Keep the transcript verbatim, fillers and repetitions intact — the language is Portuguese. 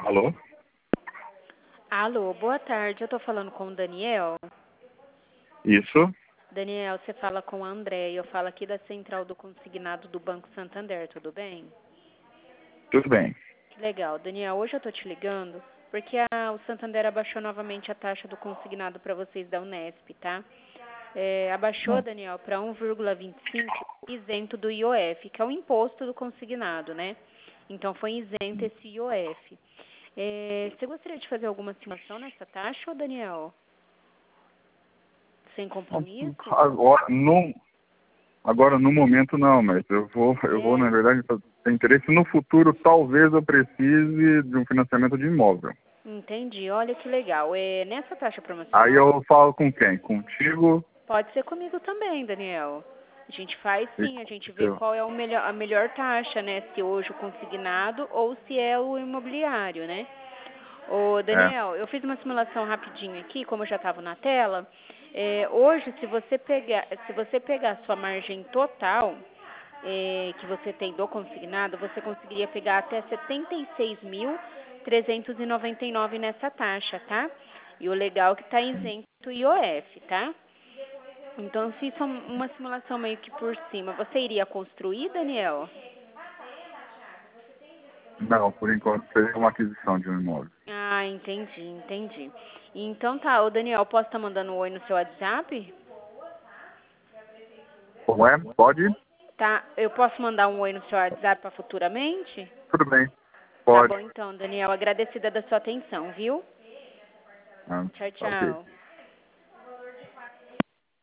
Alô? Alô, boa tarde. Eu tô falando com o Daniel. Isso? Daniel, você fala com a André. Eu falo aqui da Central do Consignado do Banco Santander, tudo bem? Tudo bem. Que legal. Daniel, hoje eu tô te ligando porque a, o Santander abaixou novamente a taxa do consignado para vocês da Unesp, tá? É, abaixou, Não. Daniel, para um vírgula vinte e cinco isento do I O F, que é o imposto do consignado, né? Então foi isento esse I O F. É, você gostaria de fazer alguma simulação nessa taxa, ô Daniel? Sem compromisso? Agora, no, agora, no momento, não, mas eu vou, eu vou, na É, verdade, ter interesse no futuro, talvez eu precise de um financiamento de imóvel. entendi. Olha que legal. É, nessa taxa Aí promocional, eu falo com quem? Contigo? pode ser comigo também, Daniel. A gente faz E sim, a gente vê eu. qual é o melhor, a melhor taxa, né? Se hoje o consignado ou se é o imobiliário, né? Ô, É. Daniel, eu fiz uma simulação rapidinho aqui, como eu já estava na tela. É, hoje, se você pegar, se você pegar a sua margem total é, que você tem do consignado, você conseguiria pegar até setenta e seis mil trezentos e noventa e nove nessa taxa, tá? E o legal é que está isento I O F, tá? Então, fiz só uma simulação meio que por cima. Você iria construir, Daniel? Não, por enquanto seria uma aquisição de um imóvel. Ah, entendi, entendi. Então tá, ô Daniel, posso estar mandando um oi no seu WhatsApp? Como é? Pode? Tá, eu posso mandar um oi no seu WhatsApp para futuramente? Tudo bem. Tá Pode. bom então, Daniel. Agradecida da sua atenção, viu? Ah, Tchau, tá ok. tchau.